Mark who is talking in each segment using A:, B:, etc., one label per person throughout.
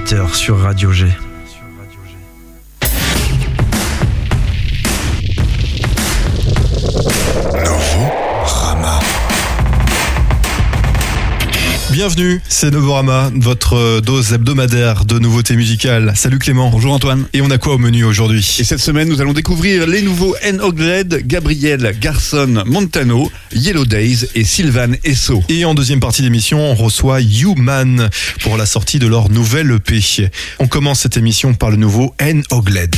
A: 18h sur Radio G.
B: Novorama.
C: Bienvenue, c'est Novorama, votre dose hebdomadaire de nouveautés musicales. Salut Clément.
D: Bonjour Antoine.
C: Et on a quoi au menu aujourd'hui ?
D: Et cette semaine, nous allons découvrir les nouveaux N-Ogled, Gabriel Garson Montano, Yellow Days et Sylvan Esso.
C: Et en deuxième partie d'émission, on reçoit Human pour la sortie de leur nouvelle EP. On commence cette émission par le nouveau N-Ogled.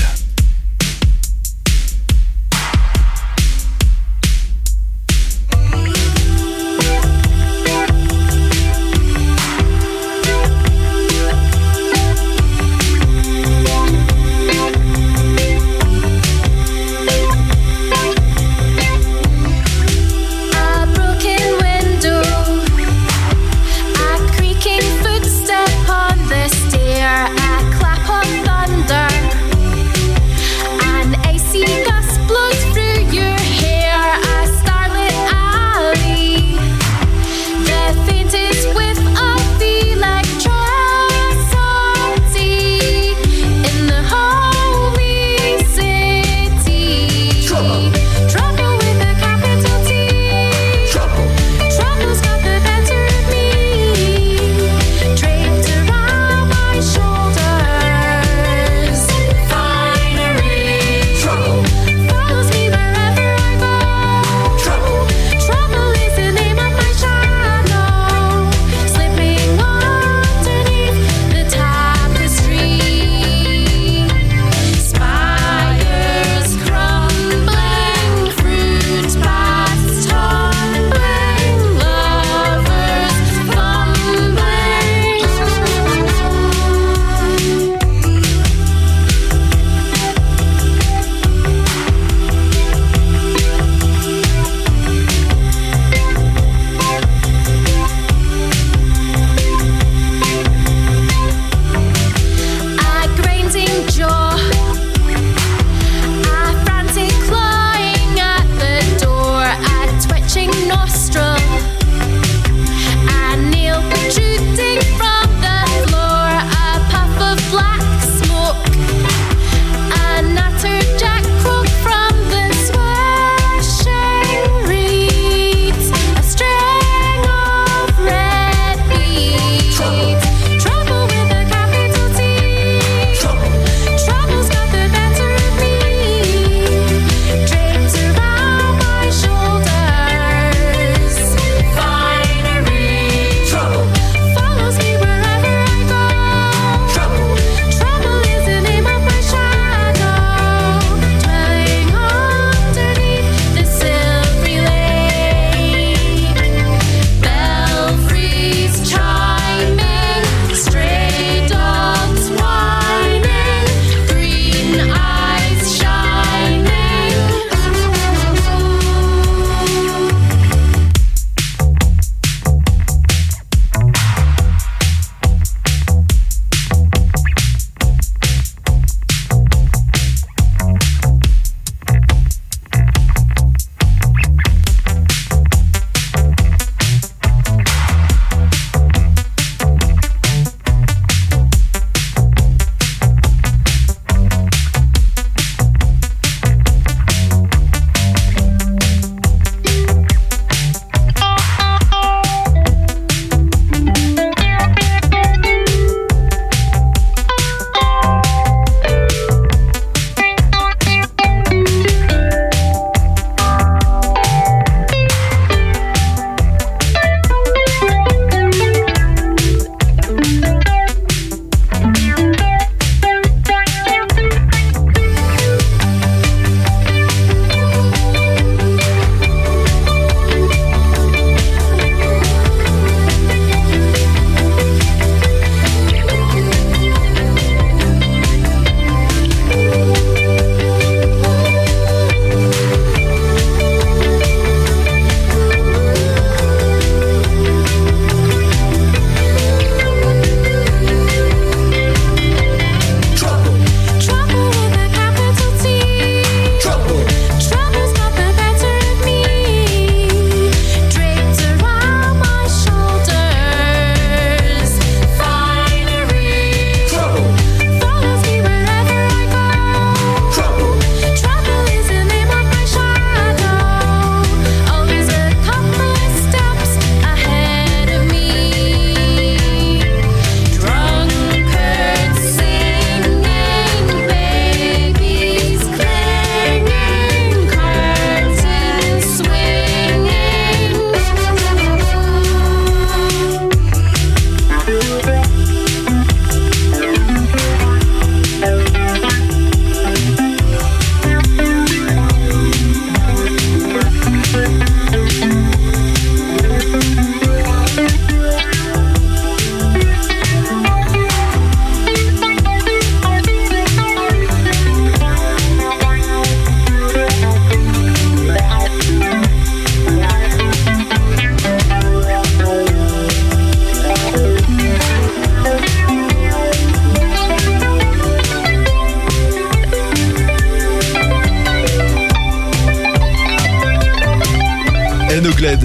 E: I clap on thunder.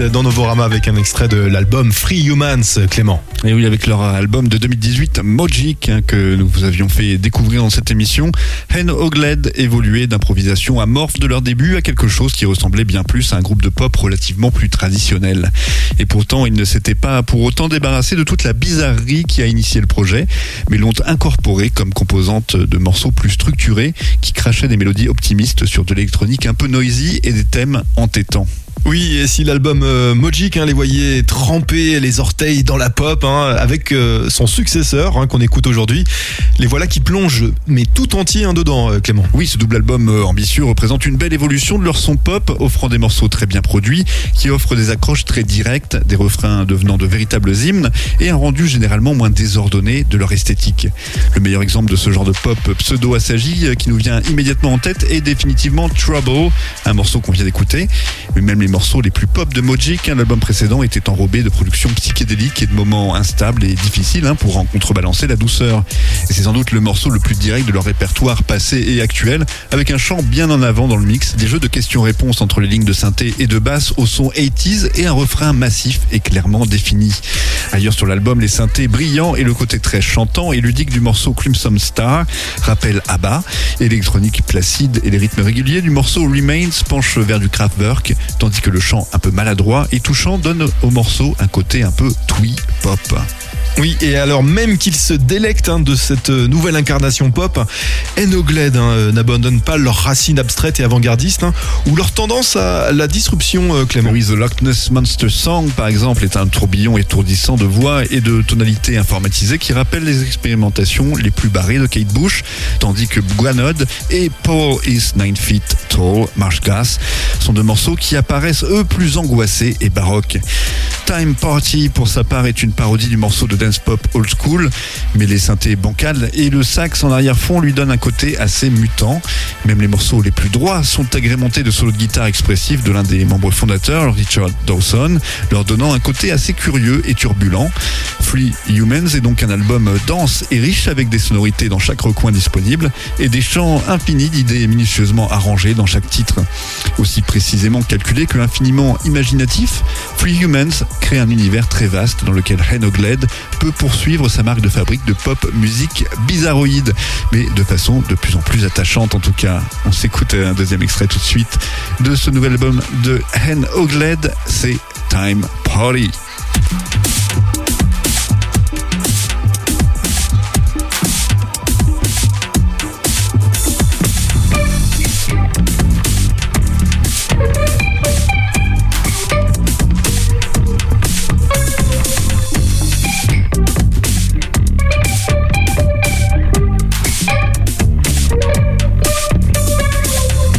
C: Oglet dans Novorama avec un extrait de l'album Free Humans, Clément.
D: Et oui, avec leur album de 2018, Mogic, que nous vous avions fait découvrir dans cette émission, Hen Ogledd évoluait d'improvisation amorphe de leur début à quelque chose qui ressemblait bien plus à un groupe de pop relativement plus traditionnel. Et pourtant, ils ne s'étaient pas pour autant débarrassés de toute la bizarrerie qui a initié le projet, mais l'ont incorporé comme composante de morceaux plus structurés qui crachaient des mélodies optimistes sur de l'électronique un peu noisy et des thèmes entêtants.
C: Oui, et si l'album Mogic les voyait tremper les orteils dans la pop, avec son successeur qu'on écoute aujourd'hui, les voilà qui plongent, mais tout entier dedans, Clément.
D: Oui, ce double album ambitieux représente une belle évolution de leur son pop, offrant des morceaux très bien produits, qui offrent des accroches très directes, des refrains devenant de véritables hymnes, et un rendu généralement moins désordonné de leur esthétique. Le meilleur exemple de ce genre de pop pseudo-assagi qui nous vient immédiatement en tête est définitivement Trouble, un morceau qu'on vient d'écouter. Mais même les morceaux les plus pop de Mogic, l'album précédent était enrobé de productions psychédéliques et de moments instables et difficiles pour en contrebalancer la douceur. Et c'est sans doute le morceau le plus direct de leur répertoire passé et actuel, avec un chant bien en avant dans le mix, des jeux de questions-réponses entre les lignes de synthé et de basse au son 80s et un refrain massif et clairement défini. Ailleurs sur l'album, les synthés brillants et le côté très chantant et ludique du morceau Crimson Star rappellent ABBA, et l'électronique placide et les rythmes réguliers du morceau Remains penchent vers du Kraftwerk, tandis que le chant un peu maladroit et touchant donne au morceau un côté un peu twee pop.
C: Oui, et alors même qu'ils se délectent de cette nouvelle incarnation pop, Hen Ogledd n'abandonnent pas leurs racines abstraites et avant-gardistes, ou leur tendance à la disruption, Clément.
D: Oui, The Loch Ness Monster Song, par exemple, est un tourbillon étourdissant de voix et de tonalités informatisées qui rappellent les expérimentations les plus barrées de Kate Bush, tandis que Granod et Paul is 9 Feet Tall, Marsh Gas, sont deux morceaux qui apparaissent, eux, plus angoissés et baroques. Time Party, pour sa part, est une parodie du morceau de dance pop old school, mais les synthés bancals et le sax en arrière-fond lui donnent un côté assez mutant. Même les morceaux les plus droits sont agrémentés de solos de guitare expressifs de l'un des membres fondateurs, Richard Dawson, leur donnant un côté assez curieux et turbulent. Free Humans est donc un album dense et riche avec des sonorités dans chaque recoin disponible et des chants infinis d'idées minutieusement arrangées dans chaque titre. Aussi précisément calculé que infiniment imaginatif, Free Humans crée un univers très vaste dans lequel Hen Ogledd peut poursuivre sa marque de fabrique de pop musique bizarroïde, mais de façon de plus en plus attachante en tout cas. On s'écoute un deuxième extrait tout de suite de ce nouvel album de Hen Ogledd, c'est Time Party.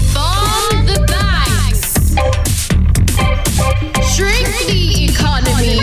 A: Shrink the economy.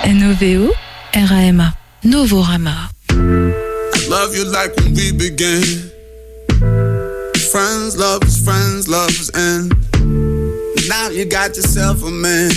A: N-O-V-O-R-A-M-A. Novorama.
E: I love you like when we began. Friends, lovers, and now you got yourself a man.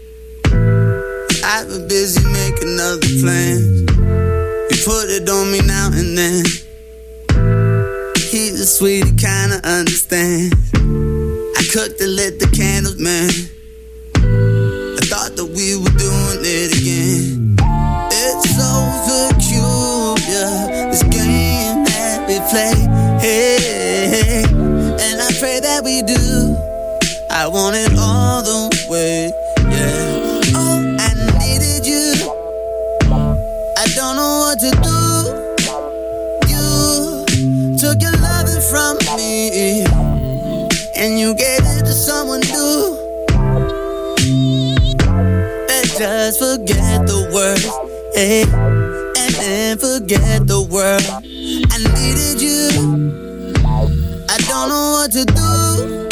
E: I've been busy making other plans. You put it on me now and then. He's a sweetie, kinda understands. I cooked and lit the candles, man. I thought that we were doing it again. It's so peculiar, this game that we play. Hey, and I pray that we do. I want it all the way, yeah. Oh, I needed you. I don't know what to do. You took your loving from me, and you gave it to someone new. Let's just forget the words, hey, and then forget the world. I needed you. I don't know what to do.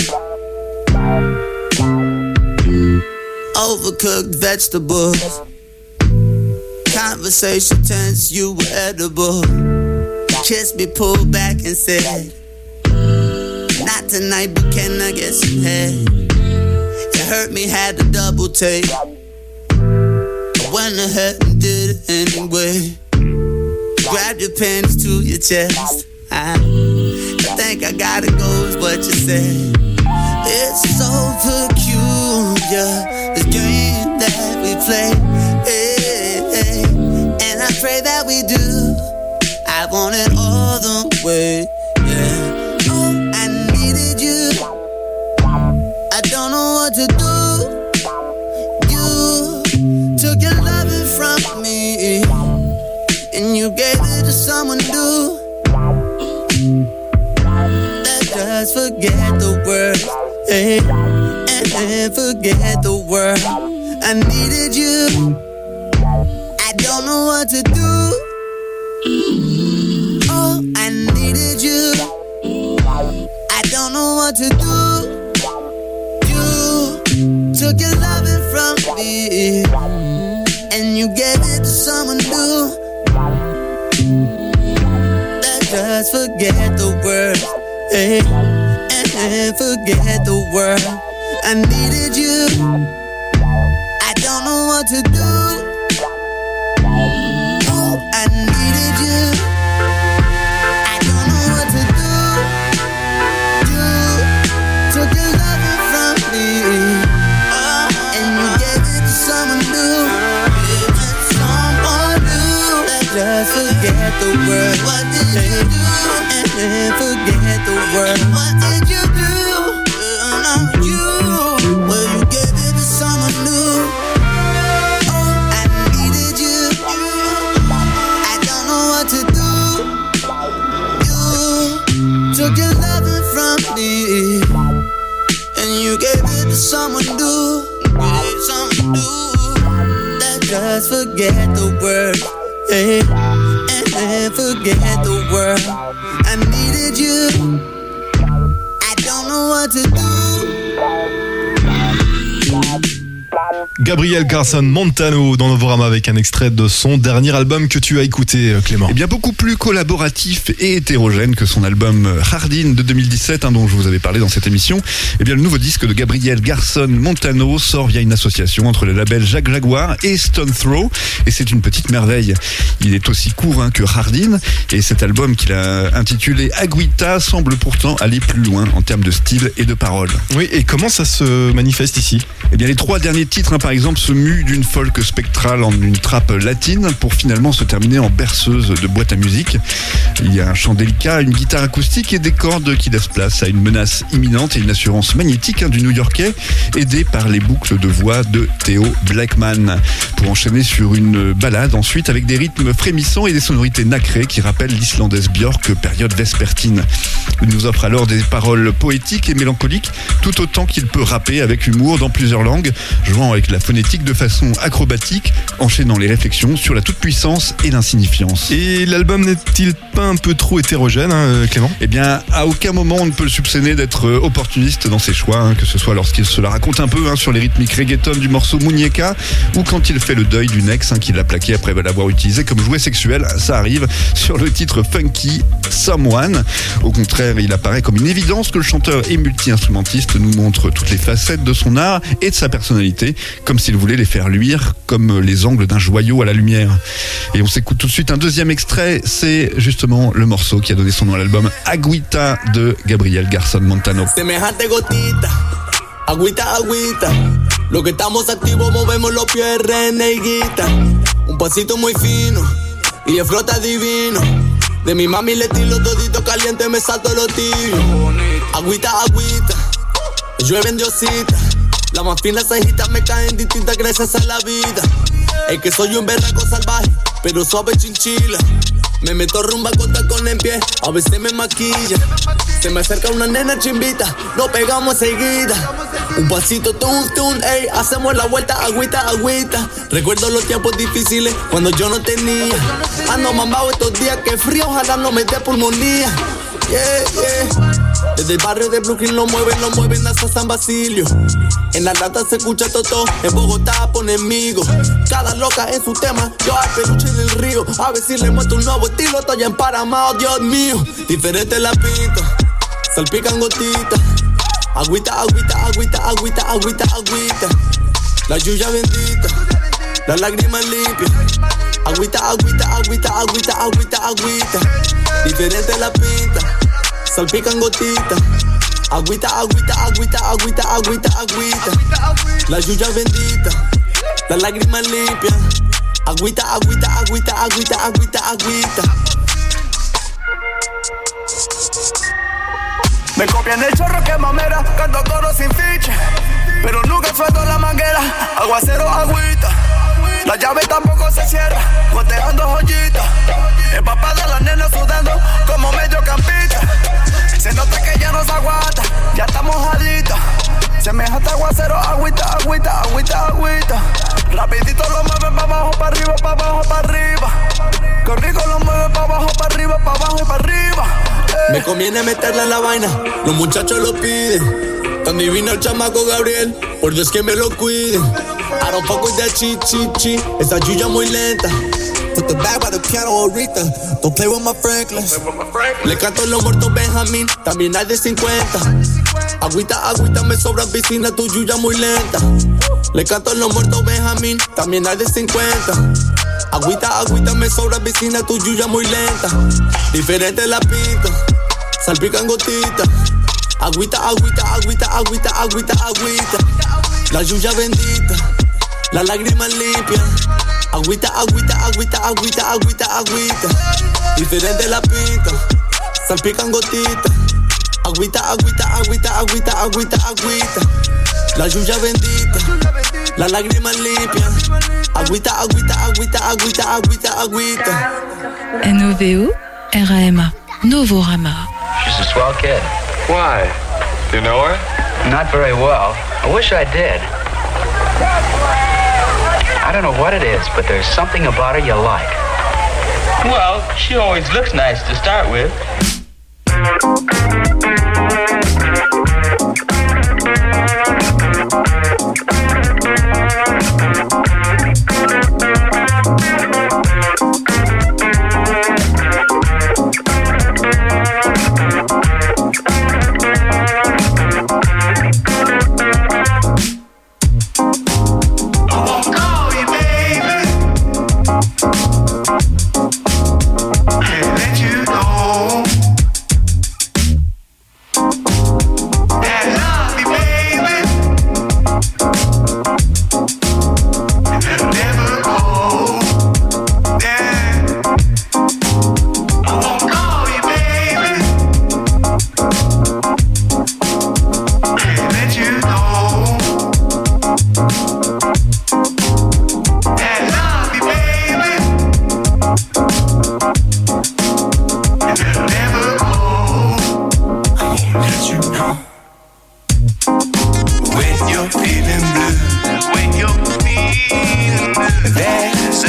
E: Overcooked vegetables, conversation tense, you were edible. Kissed me, pulled back and said, not tonight, but can I get some head? You hurt me, had to double take. I went ahead and did it anyway. Grabbed your panties to your chest. I think I gotta go is what you said. It's so peculiar, this game that we play, hey, hey. And I pray that we do. I want it all the way, yeah. Oh, I needed you. I don't know what to do. You took your loving from me, and you gave it to someone new. Let's just forget the words, hey, and then forget the world. I needed you. I don't know what to do. Oh, I needed you. I don't know what to do. You took your loving from me, and you gave it to someone new. Let's just forget the words, hey, and then forget the world. I needed you. I don't know what to do. Oh, I needed you. I don't know what to do. You took your loving from me, and you gave it to someone new. Someone new. Let's just forget the word. What did you do? And then forget the word. What did you do? Well, you gave it to someone new. Oh, I needed you. I don't know what to do. You took your loving from me, and you gave it to someone new. Let's just forget the word, hey, and then forget the world. I needed you. I don't know what to do.
C: Gabriel Carson Montano dans Novorama avec un extrait de son dernier album que tu as écouté, Clément.
D: Eh bien, beaucoup plus collaboratif et hétérogène que son album Hardin de 2017, dont je vous avais parlé dans cette émission. Eh bien, le nouveau disque de Gabriel Carson Montano sort via une association entre le label Jacques Jaguar et Stone Throw, et c'est une petite merveille. Il est aussi court que Hardin, et cet album qu'il a intitulé Aguita semble pourtant aller plus loin en termes de style et de paroles.
C: Oui, et comment ça se manifeste ici ?
D: Eh bien, les trois derniers titres, par exemple, se muent d'une folk spectrale en une trappe latine pour finalement se terminer en berceuse de boîte à musique. Il y a un chant délicat, une guitare acoustique et des cordes qui laissent place à une menace imminente et une assurance magnétique du New-Yorkais, aidé par les boucles de voix de Theo Blackman, pour enchaîner sur une ballade ensuite avec des rythmes frémissants et des sonorités nacrées qui rappellent l'islandaise Björk période vespertine. Il nous offre alors des paroles poétiques et mélancoliques, tout autant qu'il peut rapper avec humour dans plusieurs langues, jouant avec avec la phonétique de façon acrobatique, enchaînant les réflexions sur la toute-puissance et l'insignifiance.
C: Et l'album n'est-il pas un peu trop hétérogène, Clément ?
D: Eh bien, à aucun moment on ne peut le soupçonner d'être opportuniste dans ses choix, que ce soit lorsqu'il se la raconte un peu sur les rythmiques reggaeton du morceau Muñeca, ou quand il fait le deuil d'une ex qui l'a plaqué après l'avoir utilisé comme jouet sexuel. Ça arrive sur le titre Funky Someone. Au contraire, il apparaît comme une évidence que le chanteur et multi-instrumentiste nous montre toutes les facettes de son art et de sa personnalité, comme s'il voulait les faire luire comme les angles d'un joyau à la lumière. Et on s'écoute tout de suite un deuxième extrait, c'est justement le morceau qui a donné son nom à l'album, Agüita de Gabriel Garson Montano.
E: Semejante gotita, agüita, agüita. Lo que estamos activos movemos los pies, reneguita. Un pasito muy fino y de flota divino. De mi mami le tiro todito caliente, me salto los tibios. Agüita, agüita, llueve en Diosita. Las más finas cejitas me caen distintas gracias a la vida. Es que soy un berraco salvaje, pero suave chinchila. Me meto rumba con tacón en pie, a veces me maquilla. Se me acerca una nena chimbita, nos pegamos seguida. Un pasito, tun, ey, hacemos la vuelta, agüita, agüita. Recuerdo los tiempos difíciles cuando yo no tenía. Ando mamado estos días, que frío, ojalá no me dé pulmonía. Yeah. Desde el barrio de Brooklyn lo mueven hasta San Basilio. En la lata se escucha toto, en Bogotá ponen migo. Cada loca en su tema, yo al peluche en el río. A ver si le muestro un nuevo estilo, estoy emparamado, Dios mío. Diferente la pinta, salpican gotitas. Agüita, agüita, agüita, agüita, agüita, agüita. La lluvia bendita, las lágrimas limpias. Agüita, agüita, agüita, agüita, agüita, agüita. Diferente la pinta, salpican gotitas. Agüita, agüita, agüita, agüita, agüita, agüita. La lluvia bendita, las lágrimas limpias. Agüita, agüita, agüita, agüita, agüita, agüita. Me copian el chorro que mamera, canto coro sin ficha. Pero nunca suelto la manguera, aguacero, agüita. La llave tampoco se cierra, goteando joyitas. Empapada la nena sudando como mediocampista. Se nota que ya no se aguanta, ya está mojadita. Semejante aguacero, agüita, agüita, agüita, agüita. Rapidito lo mueve pa' abajo, pa' arriba, pa' abajo, pa' arriba. Qué rico lo mueve pa' abajo, pa' arriba, pa' abajo y pa' arriba. Me conviene meterla en la vaina, los muchachos lo piden. Tan divino el chamaco Gabriel, por Dios que me lo cuiden. I don't fuck with that chi, esa lluvia muy lenta. Put the bag by the piano, Rita. Don't play with my Franklin. Le canto los muertos Benjamín, también hay de 50. Agüita, agüita, me sobra piscina, tu lluvia muy lenta. Le canto los muertos Benjamín, también hay de 50. Agüita, agüita, me sobra piscina, tu lluvia muy lenta. Diferente la pinta, salpican gotitas. Agüita, agüita, agüita, agüita, agüita, agüita. La lluvia bendita, las lágrimas limpias. Agüita, agüita, agüita, agüita, agüita, agüita. Diferente la pinta, salpican gotitas. Agüita, agüita, agüita, agüita, agüita, agüita. La lluvia bendita, las lágrimas limpias. Agüita, agüita, agüita, agüita, agüita, agüita.
A: NOVO RAMA. Novorama.
F: She's a swell kid.
G: Why? Do you know her?
F: Not very well. I wish I did. I don't know what it is, but there's something about her you like.
G: Well, she always looks nice to start with.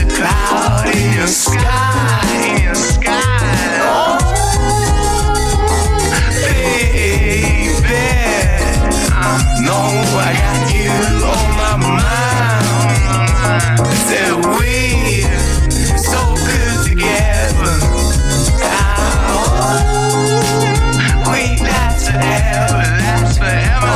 E: a cloud in your sky, Oh, baby, I know I got you on my mind. That we're so good together. We last forever.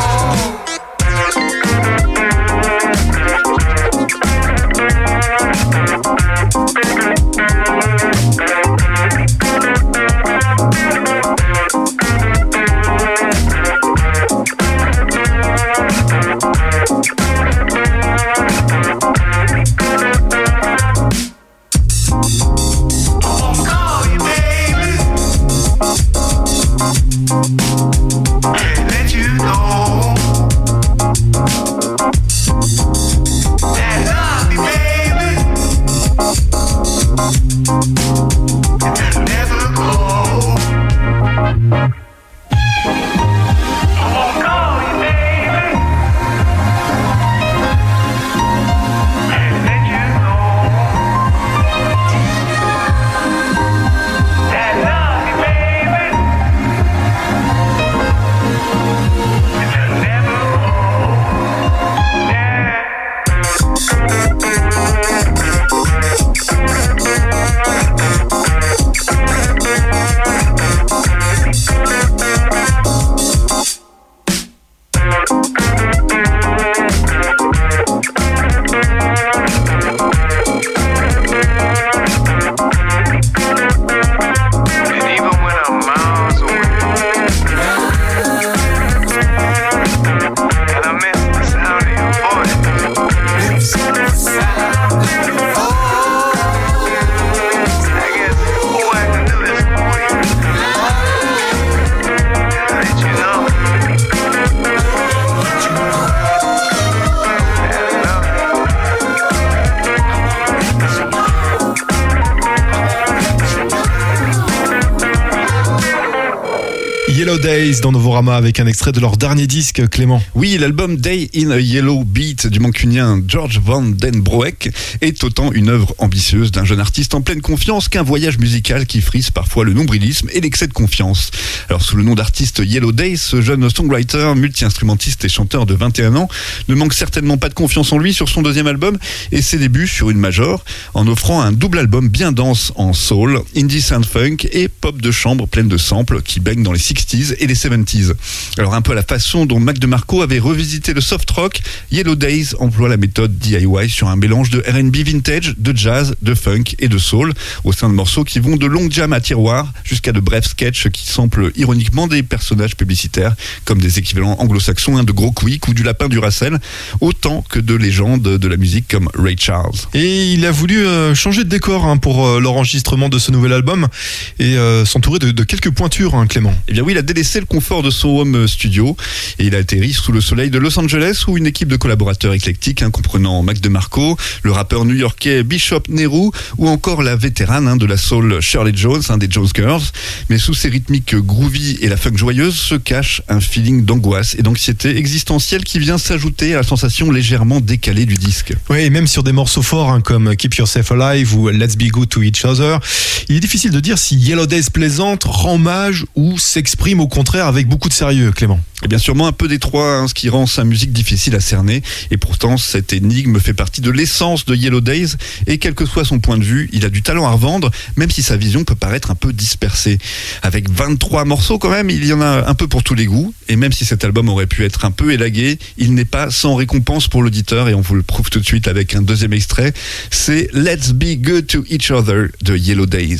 C: Yellow Days dans Novorama avec un extrait de leur dernier disque, Clément.
D: Oui, l'album Day in a Yellow Beat du mancunien George Van Den Broek est autant une œuvre ambitieuse d'un jeune artiste en pleine confiance qu'un voyage musical qui frise parfois le nombrilisme et l'excès de confiance. Alors sous le nom d'artiste Yellow Days, ce jeune songwriter, multi-instrumentiste et chanteur de 21 ans ne manque certainement pas de confiance en lui sur son deuxième album et ses débuts sur une major en offrant un double album bien dense en soul, indie sound funk et pop de chambre pleine de samples qui baignent dans les 60s et les 70s. Alors un peu à la façon dont Mac DeMarco avait revisité le soft rock, Yellow Days emploie la méthode DIY sur un mélange de R&B vintage, de jazz, de funk et de soul au sein de morceaux qui vont de longues jams à tiroir jusqu'à de brefs sketchs qui samplent ironiquement des personnages publicitaires comme des équivalents anglo-saxons de Gros Quick ou du Lapin Duracell, autant que de légendes de la musique comme Ray Charles.
C: Et il a voulu changer de décor pour l'enregistrement de ce nouvel album et s'entourer de quelques pointures, Clément.
D: Eh bien oui, il a délaissé le confort de son home studio et il a atterri sous le soleil de Los Angeles où une équipe de collaborateurs éclectiques comprenant Mac DeMarco, le rappeur new-yorkais Bishop Nehru ou encore la vétérane de la soul Shirley Jones, des Jones Girls. Mais sous ces rythmiques groovy et la funk joyeuse se cache un feeling d'angoisse et d'anxiété existentielle qui vient s'ajouter à la sensation légèrement décalée du disque.
C: Oui, et même sur des morceaux forts comme Keep Yourself Alive ou Let's Be Good to Each Other, il est difficile de dire si Yellow Days plaisante rend hommage ou s'exprime au contraire avec beaucoup de sérieux, Clément.
D: Et bien sûrement un peu des trois, ce qui rend sa musique difficile à cerner. Et pourtant, cette énigme fait partie de l'essence de Yellow Days. Et quel que soit son point de vue, il a du talent à revendre, même si sa vision peut paraître un peu dispersée. Avec 23 morceaux quand même, il y en a un peu pour tous les goûts. Et même si cet album aurait pu être un peu élagué, il n'est pas sans récompense pour l'auditeur. Et on vous le prouve tout de suite avec un deuxième extrait. C'est Let's Be Good to Each Other de Yellow Days.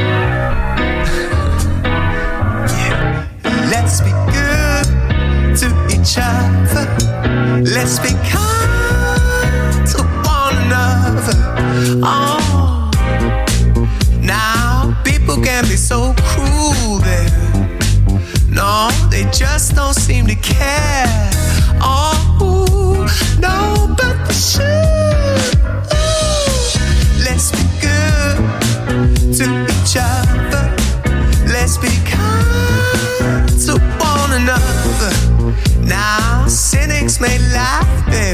E: Let's be good to each other. Let's be kind to one another. Oh, now people can be so cruel, baby. No, they just don't seem to care. Oh, no, but they should. Let's be good to each other. Let's be kind to one another. Now cynics may laugh,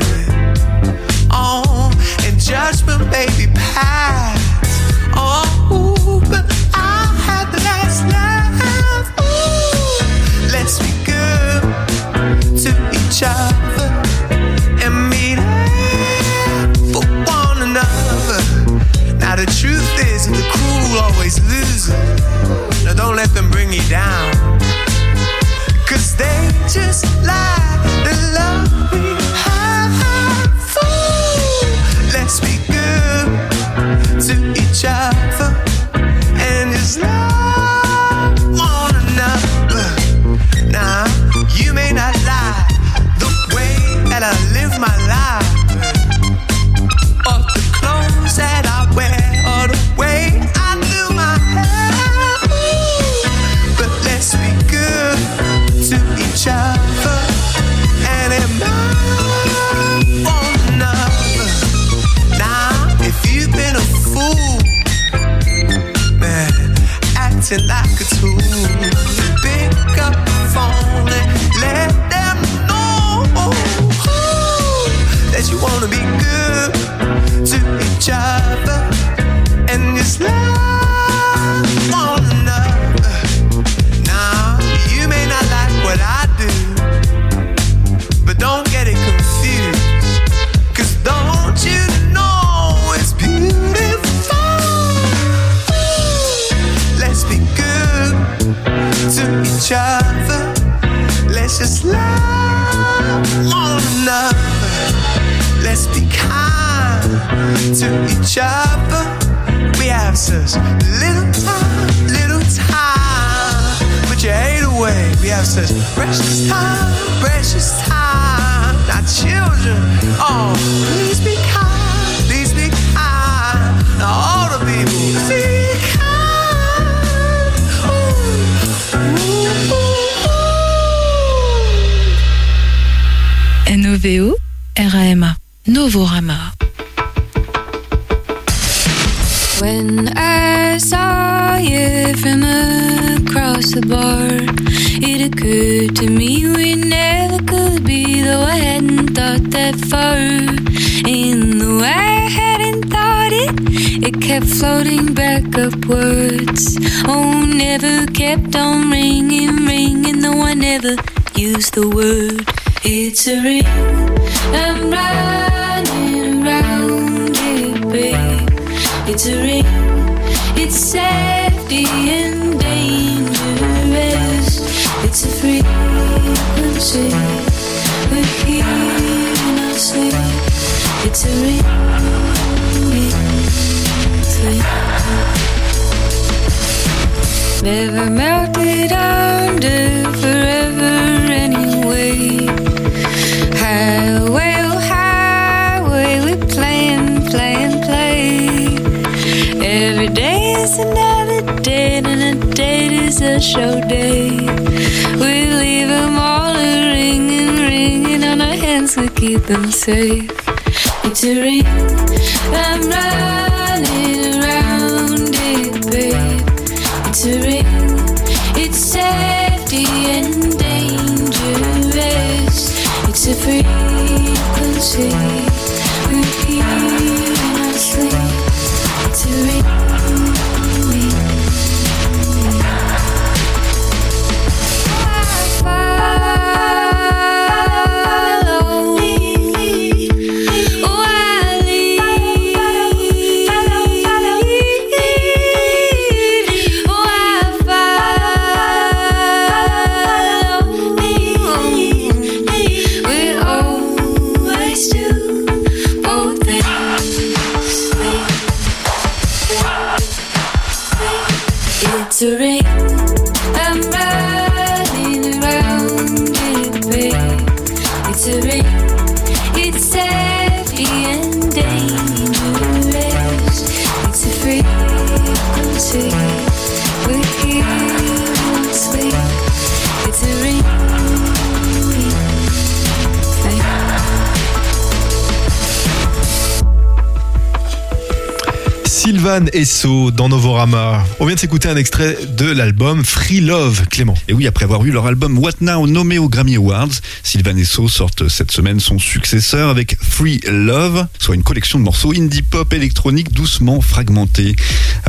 H: the truth is that the cruel always lose. Now don't let them bring you down, 'cause they just lie. The love we have, fool. Let's be good to each other and just love one another. Now you may not lie the way that I live my life, or the clothes that I wear, or the way I do my hair. But let's be good to each other and admire one another. Now, if you've been a fool, man, acting like a tool, pick up the phone and let them know that you wanna be good to each other and just love one another. Now, you may not like what I do, but don't get it confused, 'cause don't you know it's beautiful? Let's be good to each other. Let's just love one another. Let's be kind to each other. We have such little time. Put your hate away. We have such precious time. Our children, oh, please be kind. Please be kind. Now all the people, be kind.
A: NOVO, RAMA, Novorama. When I saw you from across the bar, it occurred to me we never could be, though I hadn't thought that far. And though I hadn't thought it, it kept floating back upwards. Oh, never kept on ringing, though I never used the word. It's a ring, I'm running around it, babe. It's a ring, it's safety and dangerous. It's a frequency, we're here in our sleep. It's a ring, never melted under forever anyway. Highway, we play. Every day is another date, and a date is a show day. We leave them all ringing on our hands, we keep them safe. It's a ring, I'm running around it, babe. It's a ring, it's safety and dangerous. It's a frequency, we're here in our sleep. It's a ring. It's a ring, I'm running around it, babe. It's a ring, it's safety and dangerous. It's a frequency, we're here in sleep. It's a ring.
C: Sylvan Esso dans Novorama. On vient de s'écouter un extrait de l'album Free Love, Clément.
D: Et oui, après avoir eu leur album What Now nommé aux Grammy Awards, Sylvan Esso sortent cette semaine son successeur avec Free Love, soit une collection de morceaux indie pop électronique doucement fragmentés. Alors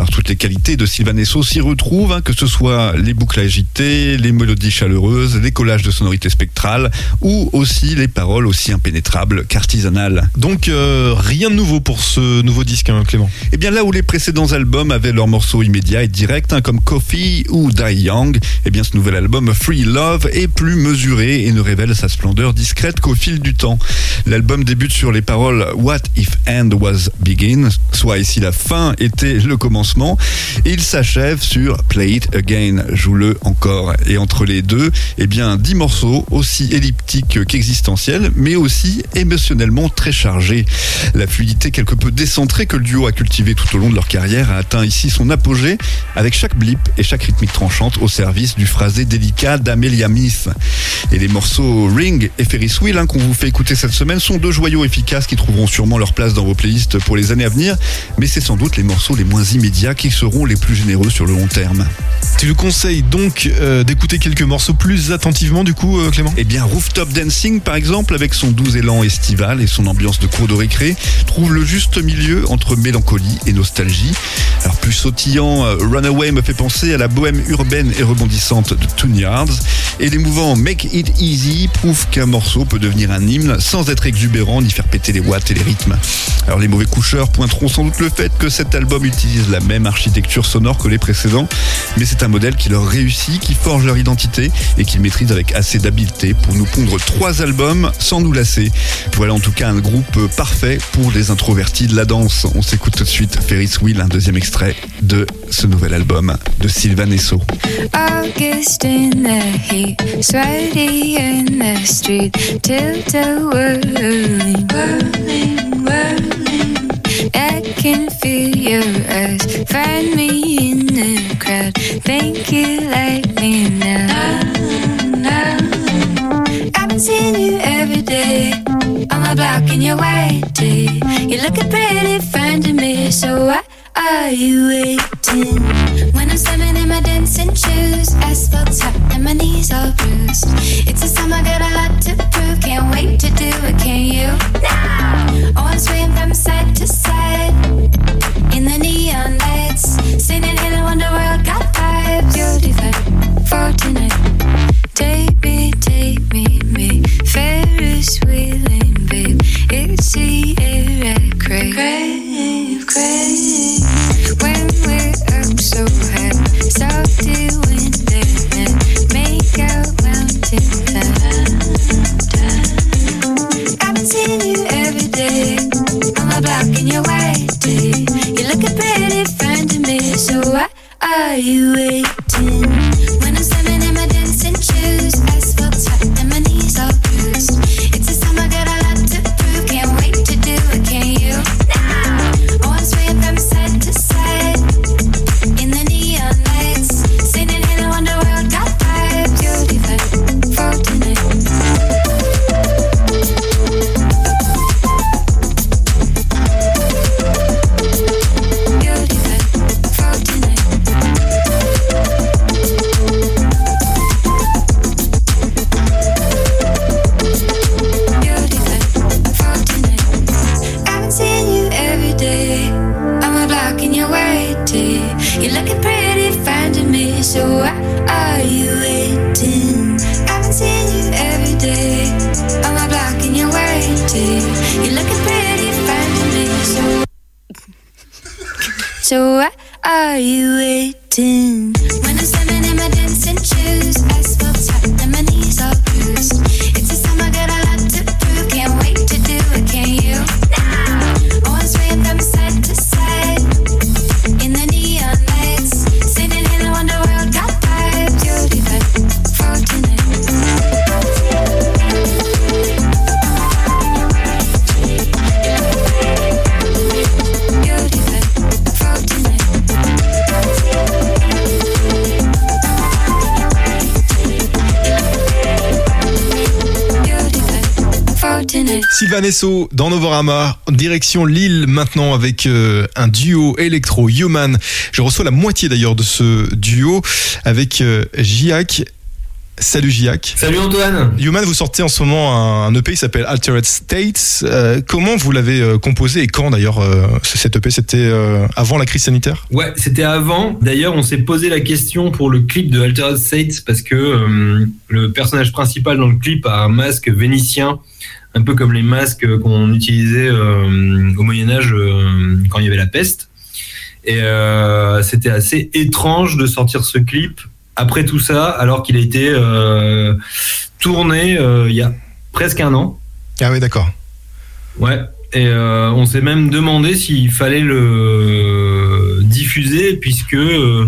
D: Alors toutes les qualités de Sylvain Esso s'y retrouvent, que ce soit les boucles agitées, les mélodies chaleureuses, les collages de sonorités spectrales ou aussi les paroles aussi impénétrables qu'artisanales.
C: Donc rien de nouveau pour ce nouveau disque, Clément.
D: Et bien là où les précédents albums avaient leurs morceaux immédiats et directs, comme Coffee ou Die Young, et bien ce nouvel album Free Love est plus mesuré et ne révèle sa splendeur discrète qu'au fil du temps. L'album débute sur les paroles What if end was begin, soit et si la fin était le commencement, et il s'achève sur Play it again, joue-le encore. Et entre les deux, eh bien 10 morceaux aussi elliptiques qu'existentiels, mais aussi émotionnellement très chargés. La fluidité quelque peu décentrée que le duo a cultivée tout au long de leur carrière a atteint ici son apogée, avec chaque blip et chaque rythmique tranchante au service du phrasé délicat d'Amelia Meath. Et les morceaux Ring et Ferris Wheel qu'on vous fait écouter cette semaine sont deux joyaux efficaces qui trouveront sûrement leur place dans vos playlists pour les années à venir, mais c'est sans doute les morceaux les moins immédiats qui seront les plus généreux sur le long terme.
C: Tu nous conseilles donc d'écouter quelques morceaux plus attentivement du coup, Clément ?
D: Eh bien Rooftop Dancing par exemple, avec son doux élan estival et son ambiance de cour de récré, trouve le juste milieu entre mélancolie et nostalgie. Alors plus sautillant, Runaway me fait penser à la bohème urbaine et rebondissante de Tune Yards, et l'émouvant Make It Easy prouve qu'un morceau peut devenir un hymne sans être exubérant ni faire péter les watts et les rythmes. Alors les mauvais coucheurs pointeront sans doute le fait que cet album utilise la même architecture sonore que les précédents, mais c'est un modèle qui leur réussit, qui forge leur identité et qu'ils maîtrisent avec assez d'habileté pour nous pondre 3 albums sans nous lasser. Voilà en tout cas un groupe parfait pour les introvertis de la danse. On s'écoute tout de suite Ferris Wheel, un deuxième extrait de ce nouvel album de Sylvain Esso.
A: August in the heat, sweaty in the street, till the whirling, whirling, whirling. I can feel your eyes, find me in the crowd. Think you like me now. I've been seeing you every day on my block in your white tee. You're looking pretty fine to me, so why are you waiting? When I'm standing in my dancing shoes, asphalt hot and my knees all bruised. It's a summer, got a lot to prove. Can't wait to do it, can you? No! Oh, I'm swaying from side to side in the neon lights, singing "Hey, the Wonder World got vibes." You're divine for tonight. Take me, Ferris wheeling, babe. It's the air I crave, crave. When we're up so high, salty winter night, make our mountain climb. I've been seeing you every day on my block in your white tee. You're looking pretty fine to me, so why are you waiting? When I'm standing in my dancing shoes, asphalt hot and my knees all bruised. It's a summer, got a lot to prove. Can't wait to do it, can you? No! Oh, I'm swaying from side to side in the neon lights, singing "Hey, the Wonder World got vibes." You're divine for tonight. You're looking pretty fine to me, so why are you waiting? I've been seeing you every day on my block in your white tee. You're looking pretty fine to me, so why are you waiting? When I'm standing in my dancing shoes, asphalt hot and my knees all bruised. It's a summer, got a lot to prove. Can't wait to do it, can you? No! Oh, I'm swaying from side to side in the neon lights, singing "Hey, the Wonder World got vibes." You're divine for tonight. You're divine for tonight. You're divine for tonight.
C: Sylvain Esso dans Novorama, direction Lille maintenant avec un duo électro Human. Je reçois la moitié d'ailleurs de ce duo avec Giac Salut Giac.
I: Salut Antoine.
C: Human, vous sortez en ce moment un EP qui s'appelle Altered States. Comment vous l'avez composé et quand d'ailleurs cet EP? C'était avant la crise sanitaire?
I: Ouais, c'était avant. D'ailleurs, on s'est posé la question pour le clip de Altered States parce que le personnage principal dans le clip a un masque vénitien, un peu comme les masques qu'on utilisait au Moyen-Âge quand il y avait la peste. Et c'était assez étrange de sortir ce clip après tout ça, alors qu'il a été tourné il y a presque un an.
C: Ah oui, d'accord.
I: Ouais, et on s'est même demandé s'il fallait le diffuser, puisque nous,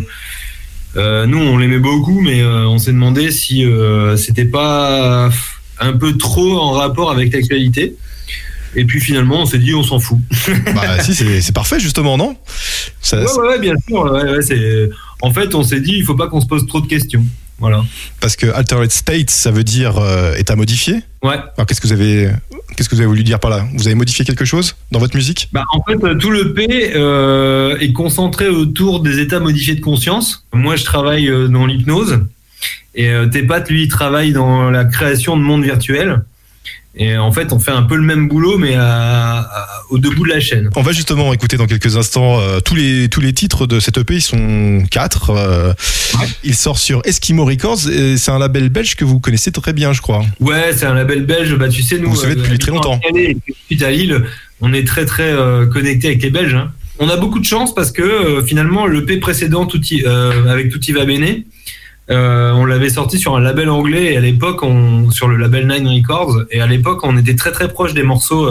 I: on l'aimait beaucoup, mais on s'est demandé si c'était pas un peu trop en rapport avec l'actualité. Et puis finalement, on s'est dit, on s'en fout.
C: Bah si, c'est parfait justement, non?
I: Ouais, bien sûr. Ouais, en fait, on s'est dit, il faut pas qu'on se pose trop de questions. Voilà.
C: Parce que Altered State, ça veut dire état modifié.
I: Ouais.
C: Alors qu'est-ce que vous avez voulu dire par là? Vous avez modifié quelque chose dans votre musique?
I: Bah en fait, tout le P est concentré autour des états modifiés de conscience. Moi, je travaille dans l'hypnose, et Tepat, lui, travaille dans la création de mondes virtuels. Et en fait, on fait un peu le même boulot, mais au deux bouts de la chaîne.
C: On va justement écouter dans quelques instants tous les titres de cette EP. Ils sont 4.
I: Ouais.
C: Il sort sur Eskimo Records. Et c'est un label belge que vous connaissez très bien, je crois.
I: Ouais, c'est un label belge. Bah, tu sais, nous,
C: vous savez depuis très longtemps.
I: Et puis à Lille, on est très très connectés avec les Belges. Hein. On a beaucoup de chance parce que finalement, l'EP précédent, avec Tutti Va Bene, on l'avait sorti sur un label anglais, et à l'époque sur le label Nine Records, et à l'époque on était très très proche des morceaux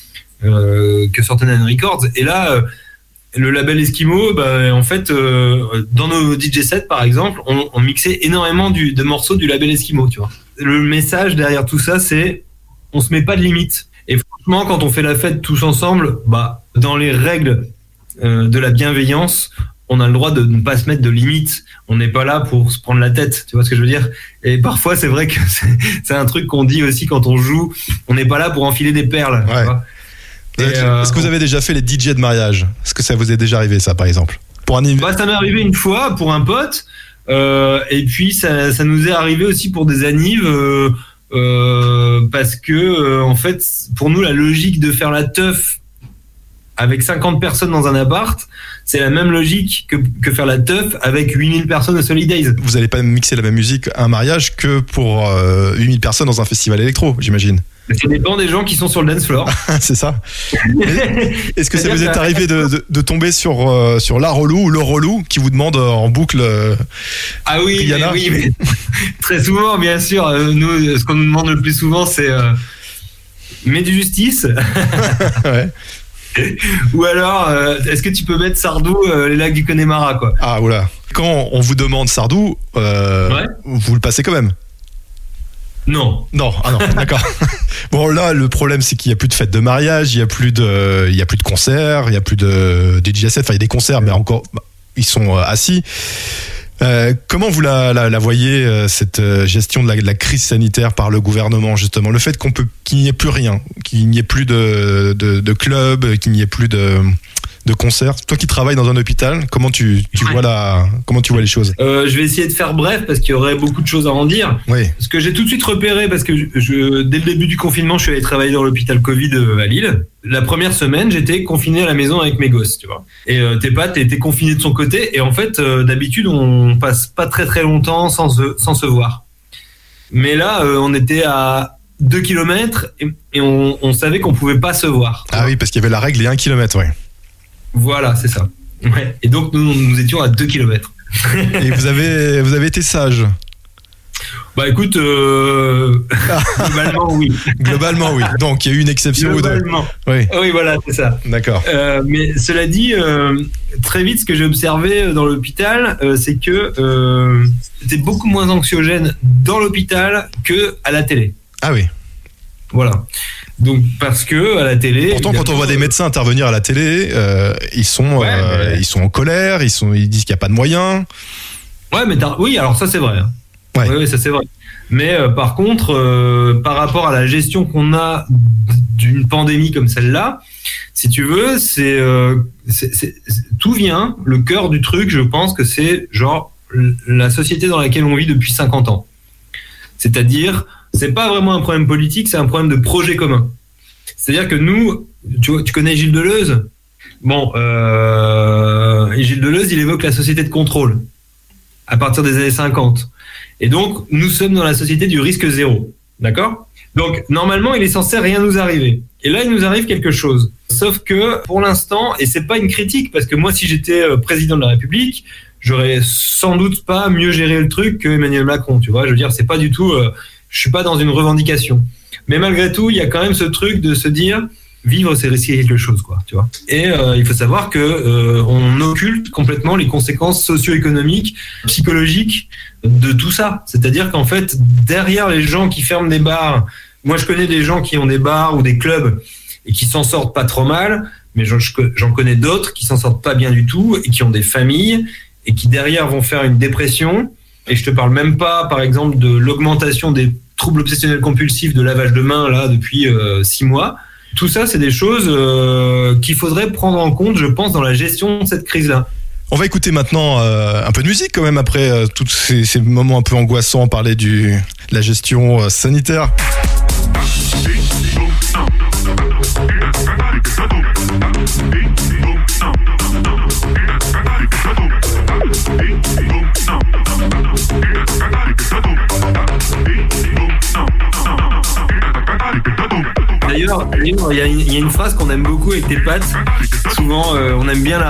I: que sortait Nine Records, et là le label Eskimo, en fait dans nos DJ sets par exemple, on mixait énormément de morceaux du label Eskimo, tu vois. Le message derrière tout ça, c'est on se met pas de limites, et franchement quand on fait la fête tous ensemble, dans les règles de la bienveillance, on a le droit de ne pas se mettre de limites. On n'est pas là pour se prendre la tête, tu vois ce que je veux dire? Et parfois, c'est vrai que c'est un truc qu'on dit aussi quand on joue. On n'est pas là pour enfiler des perles.
C: Ouais. Tu vois. Est-ce que vous avez déjà fait les DJ de mariage? Est-ce que ça vous est déjà arrivé, ça, par exemple? Ça
I: m'est arrivé une fois pour un pote. Et puis, ça nous est arrivé aussi pour des annives. Parce que, en fait, pour nous, la logique de faire la teuf avec 50 personnes dans un appart, c'est la même logique que faire la teuf avec 8000 personnes au Solidays. Vous
C: n'allez pas mixer la même musique à un mariage que pour 8000 personnes dans un festival électro, j'imagine.
I: Ça dépend des gens qui sont sur le dance floor.
C: C'est ça. Est-ce que ça vous est arrivé de tomber sur la relou ou le relou qui vous demande en boucle
I: Ah oui, mais très souvent, bien sûr. Nous, ce qu'on nous demande le plus souvent, c'est mets du Justice.
C: Ouais.
I: Ou alors, est-ce que tu peux mettre Sardou, les lacs du Connemara, quoi?
C: Ah, oula. Quand on vous demande Sardou, vous le passez quand même?
I: Non.
C: Non, d'accord. Bon, là, le problème, c'est qu'il n'y a plus de fêtes de mariage, il n'y a plus de concerts, il n'y a plus de DJ sets, enfin, il y a des concerts, mais encore, ils sont assis. Comment vous la voyez, cette gestion de la crise sanitaire par le gouvernement, justement? Le fait qu'il n'y ait plus rien, qu'il n'y ait plus de clubs, qu'il n'y ait plus de concerts. Toi qui travailles dans un hôpital, comment tu vois les choses?
I: Je vais essayer de faire bref parce qu'il y aurait beaucoup de choses à en dire.
C: Oui.
I: Parce que j'ai tout de suite repéré, parce que dès le début du confinement, je suis allé travailler dans l'hôpital Covid à Lille. La première semaine, j'étais confiné à la maison avec mes gosses, tu vois. Et Tepat était confiné de son côté. Et en fait, d'habitude, on passe pas très très longtemps sans se voir. Mais là, on était à 2 km et on savait qu'on pouvait pas se voir.
C: Ah oui, parce qu'il y avait la règle des 1 km, ouais.
I: Voilà, c'est ça. Ouais. Et donc, nous étions à 2 km.
C: Et vous avez été sage?
I: Bah écoute, globalement oui.
C: Globalement oui. Donc il y a eu une exception ou deux.
I: Oui. Oui, voilà, c'est ça.
C: D'accord.
I: Mais cela dit, très vite, ce que j'ai observé dans l'hôpital, c'est que c'était beaucoup moins anxiogène dans l'hôpital que à la télé.
C: Ah oui.
I: Voilà. Donc parce que à la télé.
C: Pourtant, quand on voit des médecins intervenir à la télé, ils sont en colère, ils disent qu'il n'y a pas de moyens.
I: Ouais, mais oui, alors ça c'est vrai.
C: Ouais.
I: Oui, ça c'est vrai. Mais par contre, par rapport à la gestion qu'on a d'une pandémie comme celle-là, si tu veux, c'est tout vient. Le cœur du truc, je pense que c'est genre la société dans laquelle on vit depuis 50 ans. C'est-à-dire, c'est pas vraiment un problème politique, c'est un problème de projet commun. C'est-à-dire que nous, tu connais Gilles Deleuze ? Bon, Gilles Deleuze, il évoque la société de contrôle à partir des années 50. Et donc, nous sommes dans la société du risque zéro. D'accord ? Donc, normalement, il est censé rien nous arriver. Et là, il nous arrive quelque chose. Sauf que, pour l'instant, et c'est pas une critique, parce que moi, si j'étais président de la République, j'aurais sans doute pas mieux géré le truc que Emmanuel Macron, tu vois. Je veux dire, c'est pas du tout, je suis pas dans une revendication. Mais malgré tout, il y a quand même ce truc de se dire, vivre, c'est risquer quelque chose, quoi, tu vois. Et il faut savoir que on occulte complètement les conséquences socio-économiques, psychologiques de tout ça. C'est-à-dire qu'en fait, derrière les gens qui ferment des bars, moi je connais des gens qui ont des bars ou des clubs et qui s'en sortent pas trop mal, mais j'en connais d'autres qui s'en sortent pas bien du tout et qui ont des familles et qui derrière vont faire une dépression. Et je te parle même pas, par exemple, de l'augmentation des troubles obsessionnels compulsifs de lavage de mains là depuis 6 mois. Tout ça, c'est des choses qu'il faudrait prendre en compte, je pense, dans la gestion de cette crise-là.
C: On va écouter maintenant un peu de musique quand même après tous ces moments un peu angoissants, parler de la gestion sanitaire.
I: D'ailleurs, il y a une phrase qu'on aime beaucoup avec tes pattes. Souvent, on aime bien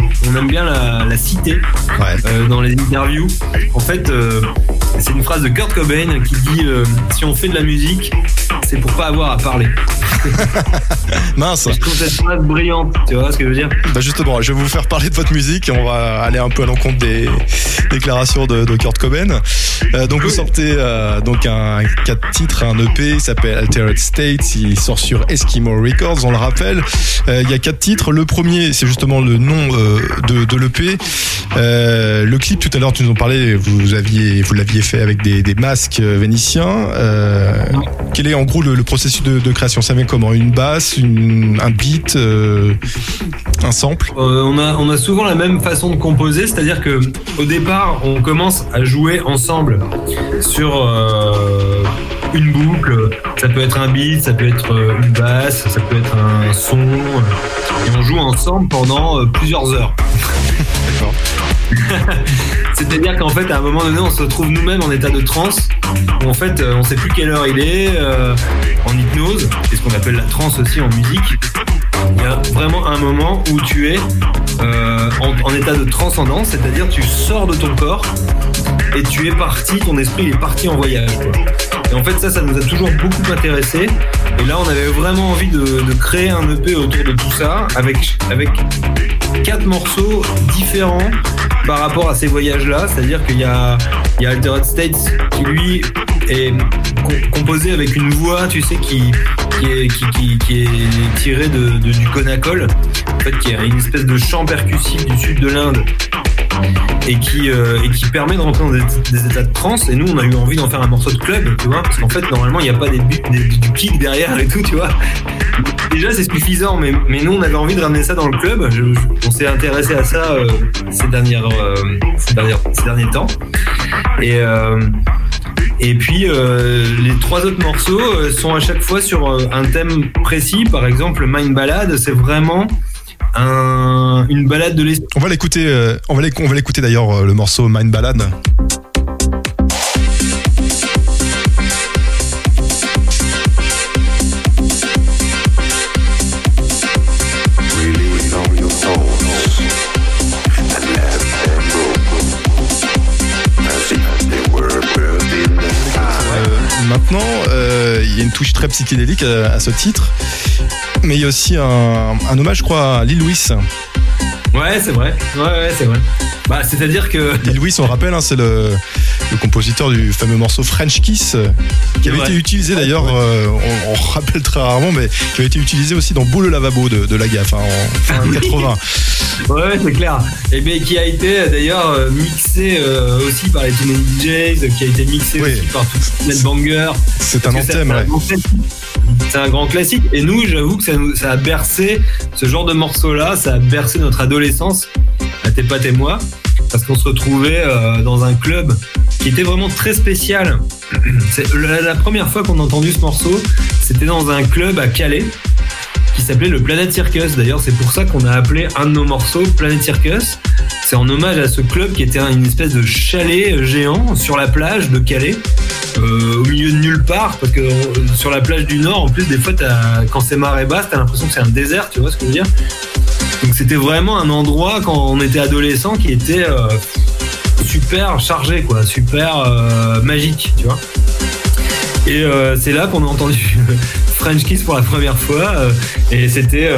I: la citer dans les interviews. En fait, c'est une phrase de Kurt Cobain qui dit si on fait de la musique, c'est pour pas avoir à parler.
C: Mince.
I: Je trouve cette phrase brillante. Tu vois ce que je veux dire ?
C: Bah justement, je vais vous faire parler de votre musique. On va aller un peu à l'encontre des déclarations de Kurt Cobain. Donc vous sortez donc un 4 titres, un EP, il s'appelle Altered States, il sort sur Eskimo Records, on le rappelle. Il y a 4 titres. Le premier, c'est justement le nom de l'EP. Le clip, tout à l'heure, tu nous en parlais, vous l'aviez fait avec des masques vénitiens. Quel est en gros le processus de création ? Ça vient comment ? Une basse, un beat, un sample ?
I: On a souvent la même façon de composer, c'est-à-dire que au départ, on commence à jouer ensemble sur une boucle. Ça peut être un beat, ça peut être une basse, ça peut être un son, et on joue ensemble pendant plusieurs heures.
C: D'accord.
I: C'est-à-dire qu'en fait, à un moment donné, on se retrouve nous-mêmes en état de transe, où en fait, on sait plus quelle heure il est, en hypnose, c'est ce qu'on appelle la transe aussi en musique. Il y a vraiment un moment où tu es en état de transcendance, c'est-à-dire tu sors de ton corps et tu es parti, ton esprit il est parti en voyage, quoi. Et en fait, ça nous a toujours beaucoup intéressé. Et là, on avait vraiment envie de créer un EP autour de tout ça, avec 4 morceaux différents par rapport à ces voyages-là. C'est-à-dire qu'il y a Altered States qui, lui, est composé avec une voix, tu sais, qui est tirée du Konakol, en fait, qui est une espèce de chant percussif du sud de l'Inde. Et qui permet de rentrer dans des états de transe. Et nous, on a eu envie d'en faire un morceau de club, tu vois, parce qu'en fait, normalement, il n'y a pas du kick derrière et tout, tu vois. Déjà, c'est suffisant, mais nous, on avait envie de ramener ça dans le club. On s'est intéressé à ça ces derniers temps. Et puis, les 3 autres morceaux sont à chaque fois sur un thème précis. Par exemple, Mind Ballad, c'est vraiment une balade de l'esprit.
C: On va l'écouter d'ailleurs, le morceau Mind Ballad. Maintenant, il y a une touche très psychédélique à ce titre, mais il y a aussi un hommage, je crois, à Lil Louis.
I: Ouais, c'est vrai. Ouais, c'est vrai. Bah, c'est-à-dire que
C: Lil Louis, on rappelle, c'est le compositeur du fameux morceau French Kiss, qui avait été utilisé d'ailleurs, on rappelle très rarement, mais qui avait été utilisé aussi dans Beau le lavabo de la Gaffe, en fin 80.
I: Ouais, c'est clair. Et bien, qui a été d'ailleurs mixé aussi par les Teenage DJs, qui a été mixé aussi par tout le banger.
C: C'est un anthème, ouais.
I: C'est un grand classique. Et nous, j'avoue que ça a bercé ce genre de morceau-là, ça a bercé notre adolescence, à tes potes et moi, parce qu'on se retrouvait dans un club qui était vraiment très spécial. C'est la première fois qu'on a entendu ce morceau, c'était dans un club à Calais qui s'appelait le Planet Circus. D'ailleurs, c'est pour ça qu'on a appelé un de nos morceaux Planet Circus. C'est en hommage à ce club qui était une espèce de chalet géant sur la plage de Calais, au milieu de nulle part, parce que sur la plage du Nord, en plus, des fois, quand c'est marée basse, t'as l'impression que c'est un désert, tu vois ce que je veux dire ? Donc c'était vraiment un endroit, quand on était adolescent, qui était super chargé, quoi, super magique, tu vois. Et c'est là qu'on a entendu French Kiss pour la première fois, et c'était...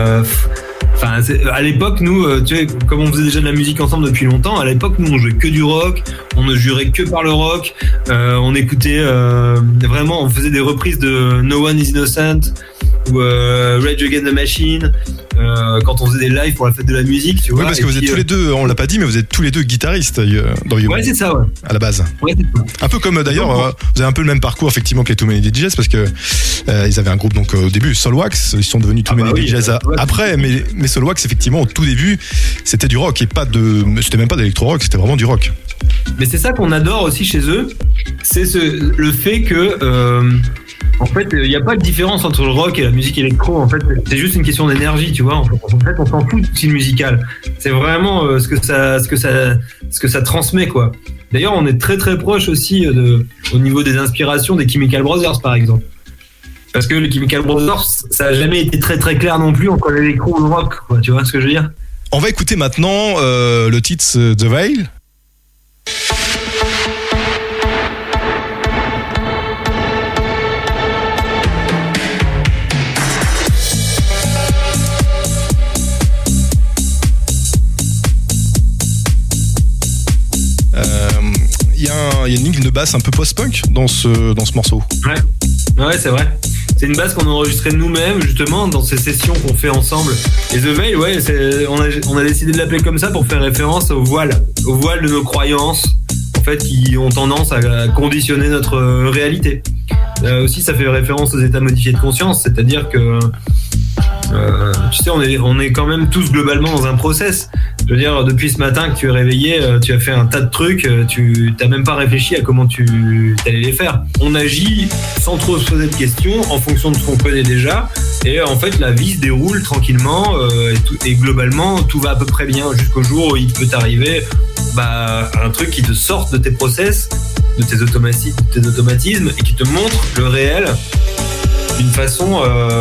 I: à l'époque, nous, tu sais, comme on faisait déjà de la musique ensemble depuis longtemps, à l'époque, nous, on jouait que du rock, on ne jurait que par le rock, on écoutait vraiment, on faisait des reprises de No One Is Innocent ou Rage Against the Machine, quand on faisait des lives pour la fête de la musique, tu vois.
C: Oui, parce que vous êtes tous les deux, on l'a pas dit, mais vous êtes tous les deux guitaristes dans Human.
I: Ouais, c'est ça, ouais.
C: À la base.
I: Ouais, c'est ça.
C: Un peu comme d'ailleurs, vous avez un peu le même parcours effectivement que les Too Many DJs, parce que ils avaient un groupe donc au début, Soulwax, ils sont devenus Too Many DJs après, mais Soulwax effectivement au tout début, c'était du rock et c'était même pas d'électro-rock, c'était vraiment du rock.
I: Mais c'est ça qu'on adore aussi chez eux, c'est le fait que en fait, il n'y a pas de différence entre le rock et la musique électro. En fait, c'est juste une question d'énergie, tu vois. En fait, on s'en fout du style musical. C'est vraiment ce que ça transmet, quoi. D'ailleurs, on est très très proche aussi au niveau des inspirations des Chemical Brothers, par exemple. Parce que les Chemical Brothers, ça a jamais été très très clair non plus entre l'électro ou le rock, quoi. Tu vois ce que je veux dire ?
C: On va écouter maintenant le titre The Veil. Il y a une ligne de basse un peu post-punk dans ce morceau.
I: Ouais, c'est vrai. C'est une basse qu'on a enregistrée nous-mêmes, justement, dans ces sessions qu'on fait ensemble. Et The Veil, ouais, on a décidé de l'appeler comme ça pour faire référence au voile de nos croyances, en fait, qui ont tendance à conditionner notre réalité. Aussi, ça fait référence aux états modifiés de conscience, c'est-à-dire que tu sais, on est quand même tous globalement dans un process. Je veux dire, depuis ce matin que tu es réveillé, tu as fait un tas de trucs, tu t'as même pas réfléchi à comment tu allais les faire. On agit sans trop se poser de questions, en fonction de ce qu'on connaît déjà, et en fait la vie se déroule tranquillement, et globalement tout va à peu près bien, jusqu'au jour où il peut t'arriver un truc qui te sorte de tes process, de tes automatismes, et qui te montre le réel d'une façon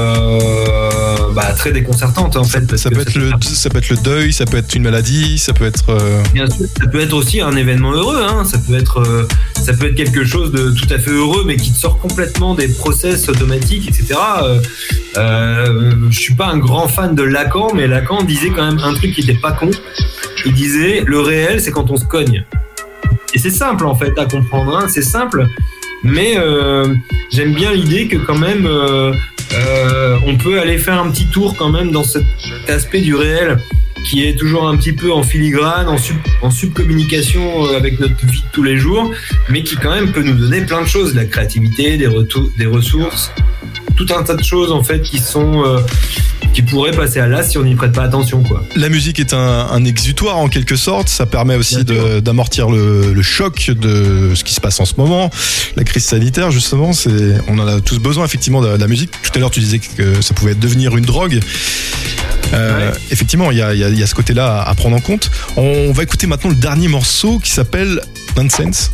I: très déconcertante, en fait.
C: Ça peut être le deuil, ça peut être une maladie, ça peut être...
I: Bien sûr, ça peut être aussi un événement heureux, hein. Ça peut être quelque chose de tout à fait heureux, mais qui te sort complètement des process automatiques, etc. Je suis pas un grand fan de Lacan, mais Lacan disait quand même un truc qui était pas con. Il disait, le réel, c'est quand on se cogne. Et c'est simple, en fait, à comprendre, hein. C'est simple. Mais j'aime bien l'idée que quand même on peut aller faire un petit tour quand même dans cet aspect du réel qui est toujours un petit peu en filigrane, en subcommunication avec notre vie de tous les jours, mais qui quand même peut nous donner plein de choses, de la créativité, des ressources, tout un tas de choses en fait qui pourraient passer à l'as si on n'y prête pas attention, quoi.
C: La musique est un exutoire en quelque sorte, ça permet aussi d'amortir le choc de ce qui se passe en ce moment, la crise sanitaire justement, on en a tous besoin effectivement de la musique. Tout à l'heure tu disais que ça pouvait devenir une drogue. Effectivement, il y a ce côté-là à prendre en compte. On va écouter maintenant le dernier morceau qui s'appelle Nonsense.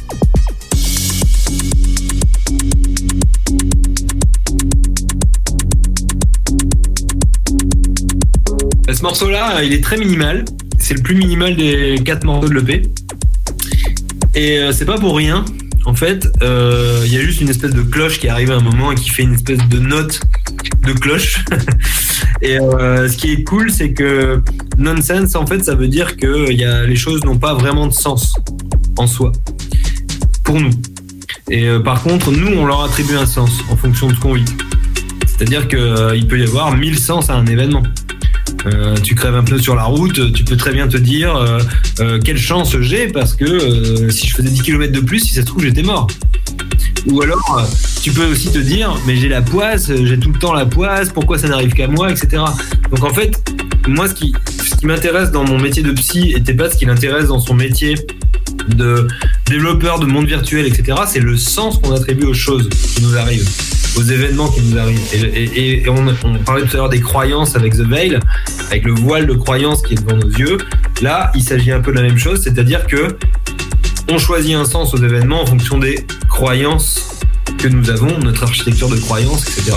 I: Ce morceau-là, il est très minimal. C'est le plus minimal des 4 morceaux de l'EP. Et c'est pas pour rien. En fait, il y a juste une espèce de cloche qui arrive à un moment et qui fait une espèce de note de cloche. Et ce qui est cool, c'est que nonsense, en fait, ça veut dire que les choses n'ont pas vraiment de sens en soi, pour nous. Et par contre, nous, on leur attribue un sens en fonction de ce qu'on vit. C'est-à-dire qu'il peut y avoir 1000 sens à un événement. Tu crèves un pneu sur la route, tu peux très bien te dire quelle chance j'ai parce que si je faisais 10 km de plus, si ça se trouve, j'étais mort. Ou alors, tu peux aussi te dire, mais j'ai la poisse, j'ai tout le temps la poisse, pourquoi ça n'arrive qu'à moi, etc. Donc en fait, moi, ce qui m'intéresse dans mon métier de psy était pas ce qui l'intéresse dans son métier de développeurs de monde virtuel, etc., c'est le sens qu'on attribue aux choses qui nous arrivent, aux événements qui nous arrivent. Et on parlait tout à l'heure des croyances avec The Veil, avec le voile de croyance qui est devant nos yeux. Là, il s'agit un peu de la même chose, c'est-à-dire que on choisit un sens aux événements en fonction des croyances que nous avons, notre architecture de croyances, etc.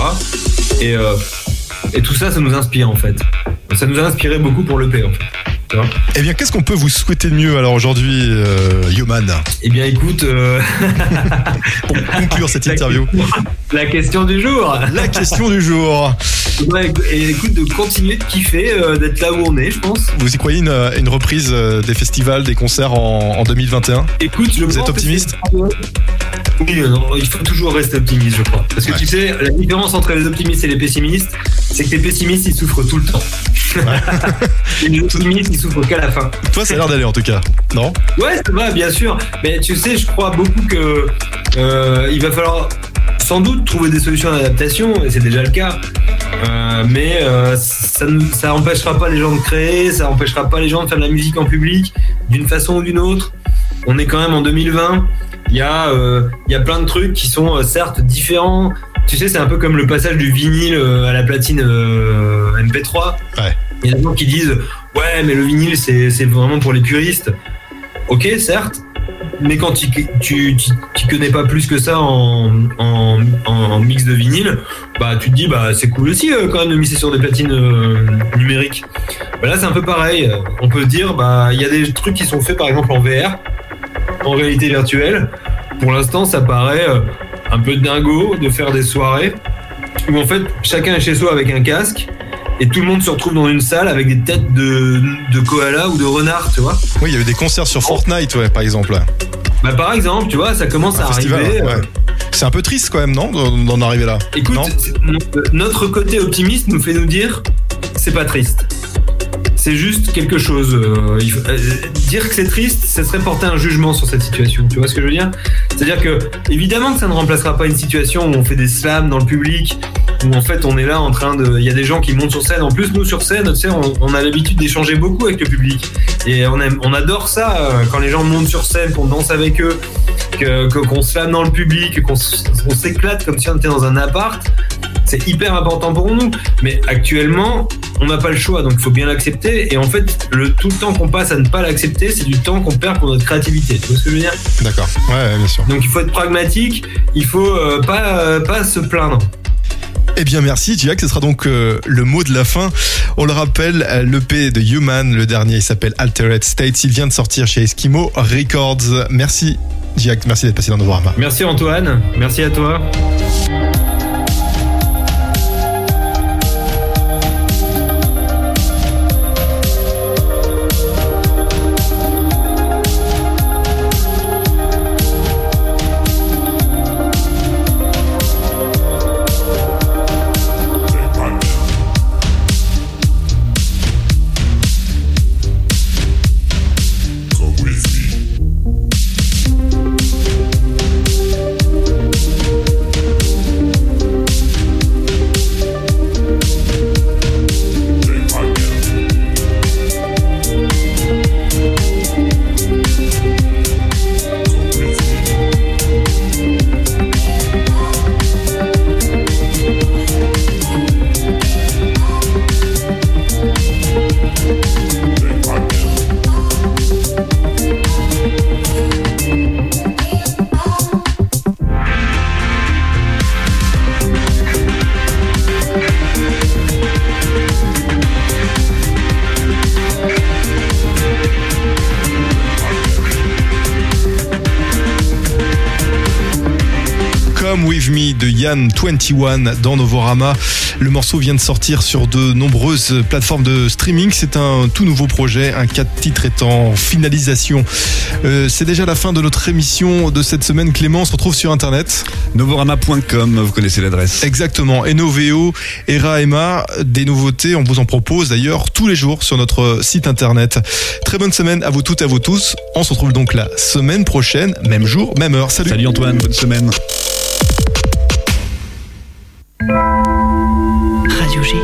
I: Et tout ça, ça nous inspire en fait. Ça nous a inspiré beaucoup pour l'EP en fait.
C: Eh bien, qu'est-ce qu'on peut vous souhaiter de mieux alors aujourd'hui, Human ?
I: Eh bien, écoute,
C: pour conclure cette interview,
I: la question du jour.
C: La question du jour.
I: Ouais, et écoute, de continuer de kiffer, d'être là où on est, je pense.
C: Vous y croyez une reprise des festivals, des concerts en 2021 ?
I: Écoute,
C: vous êtes optimiste ?
I: Oui, non, il faut toujours rester optimiste, je crois. Parce que tu sais, la différence entre les optimistes et les pessimistes, c'est que les pessimistes, ils souffrent tout le temps. Ouais. Et les optimistes, ils souffrent qu'à la fin.
C: Toi, ça a l'air d'aller en tout cas, non ?
I: Ouais, ça va, bien sûr. Mais tu sais, je crois beaucoup que il va falloir sans doute trouver des solutions d'adaptation, et c'est déjà le cas. Mais ça empêchera pas les gens de créer, ça empêchera pas les gens de faire de la musique en public d'une façon ou d'une autre. On est quand même en 2020. Il y a plein de trucs qui sont certes différents. Tu sais, c'est un peu comme le passage du vinyle à la platine MP3.
C: Ouais.
I: Il y a des gens qui disent ouais, mais le vinyle c'est vraiment pour les puristes. Ok, certes. Mais quand tu connais pas plus que ça en mix de vinyle, bah tu te dis bah c'est cool aussi quand même de mixer sur des platines numériques. Bah là c'est un peu pareil. On peut dire bah il y a des trucs qui sont faits par exemple en VR, en réalité virtuelle. Pour l'instant ça paraît un peu dingo de faire des soirées où en fait chacun est chez soi avec un casque. Et tout le monde se retrouve dans une salle avec des têtes de koala ou de renard, tu vois.
C: Oui, il y a eu des concerts sur Fortnite, ouais, par exemple.
I: Bah par exemple, tu vois, ça commence à arriver.
C: Ouais. C'est un peu triste quand même, non, d'en arriver là.
I: Écoute,
C: non
I: notre côté optimiste nous fait nous dire, c'est pas triste. C'est juste quelque chose. Dire que c'est triste, ça serait porter un jugement sur cette situation. Tu vois ce que je veux dire ? C'est-à-dire que, évidemment que ça ne remplacera pas une situation où on fait des slams dans le public, où en fait on est là en train de... Il y a des gens qui montent sur scène. En plus, nous sur scène, tu sais, on a l'habitude d'échanger beaucoup avec le public. Et on adore ça quand les gens montent sur scène, qu'on danse avec eux, qu'on slame dans le public, qu'on s'éclate comme si on était dans un appart. C'est hyper important pour nous. Mais actuellement, on n'a pas le choix, donc il faut bien l'accepter. Et en fait, tout le temps qu'on passe à ne pas l'accepter, c'est du temps qu'on perd pour notre créativité. Tu vois ce que je veux dire ?
C: D'accord, ouais, bien sûr.
I: Donc il faut être pragmatique, il faut pas se plaindre.
C: Eh bien merci Jack, ce sera donc le mot de la fin. On le rappelle, l'EP de Human, le dernier, il s'appelle Altered States, il vient de sortir chez Eskimo Records. Merci Jack, merci d'être passé dans Novorama.
I: Merci Antoine, merci à toi.
C: With Me de Yann 21 dans Novorama. Le morceau vient de sortir sur de nombreuses plateformes de streaming. C'est un tout nouveau projet, un 4 titres est en finalisation. C'est déjà la fin de notre émission de cette semaine. Clément, on se retrouve sur internet.
D: Novorama.com, vous connaissez l'adresse.
C: Exactement. Enovéo, Era, Emma, des nouveautés. On vous en propose d'ailleurs tous les jours sur notre site internet. Très bonne semaine à vous toutes et à vous tous. On se retrouve donc la semaine prochaine, même jour, même heure. Salut.
D: Salut Antoine, bonne semaine.
J: Radio G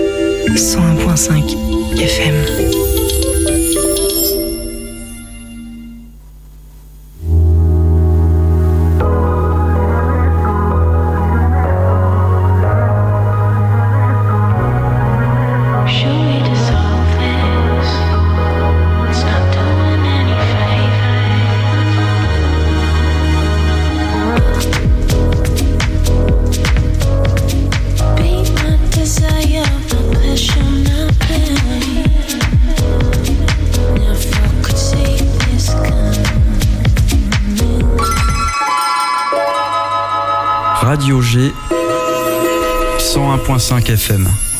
J: 101.5 FM. Radio G 101.5 FM.